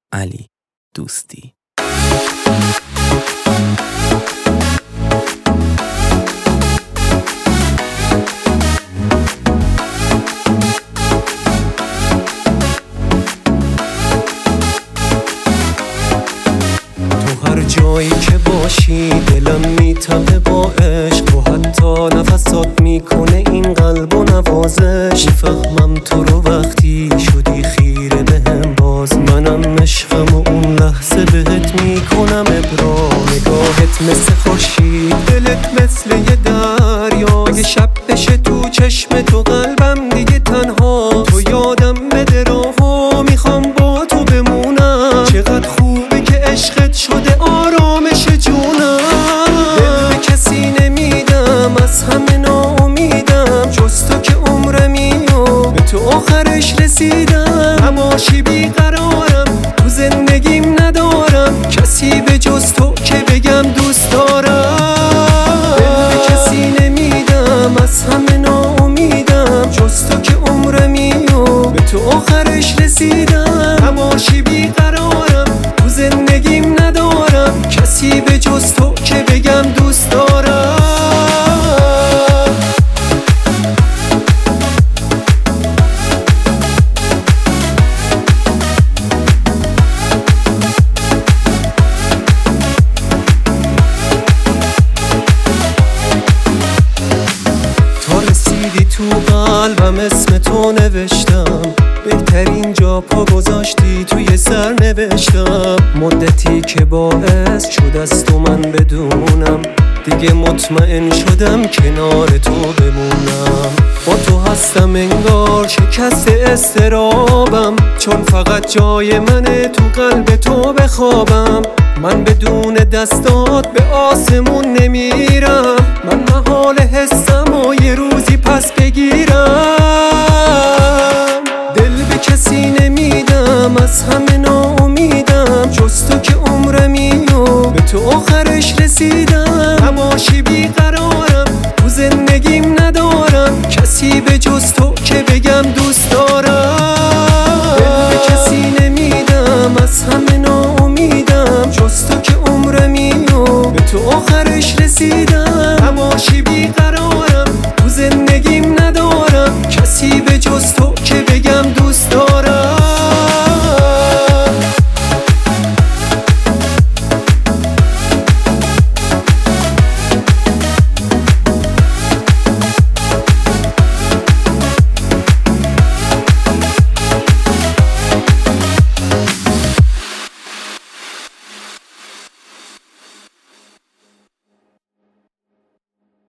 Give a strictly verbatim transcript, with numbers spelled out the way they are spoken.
علی دوستی. هر جایی که باشی دلم میتپه با عشق و حتی نفسات میکنه این قلب و نوازش. میفهمم تو رو وقتی شدی خیره بهم، باز منم عشقم و اون لحظه بهت میکنم ابراز. نگاهت مثل خورشید، دلت مثل یه دریا، اگه شب بشه تو چشم تو قلبم دیگه تنها. تو یادم بده راهو میخوام با تو بمونم، چقدر خوبه که عشقت شده آرامش جونم. دل به کسی نمیدم، از همه ناامیدم، جز تو که عمرمی و به تو آخرش رسیدم. نباشی بیقرارم، تو زندگیم ندارم کسی به جز تو که بگم دوست دارم. دل به کسی نمیدم، از همه ناامیدم، جز تو که عمرمی و به تو آخرش رسیدم. نباشی بیقرارم، تو زندگیم ندارم کسی به جز تو که بگم دوست دارم. تا رسیدی تو قلبم اسم تو نوشتم، بهترین جا پا گذاشتی توی سر نوشتم. مدتی که باعث شد از تو من بدونم، دیگه مطمئن شدم کنار تو بمونم. با تو هستم انگار شکست استرابم، چون فقط جای منه تو قلب تو بخوابم. من بدون دستات به آسمون نمیرم، من محال حسم و یه روزی پس بگیرم. دل به کسی نمیدم، از همه ناامیدم، جز تو که عمرمی و به تو آخرش رسیدم.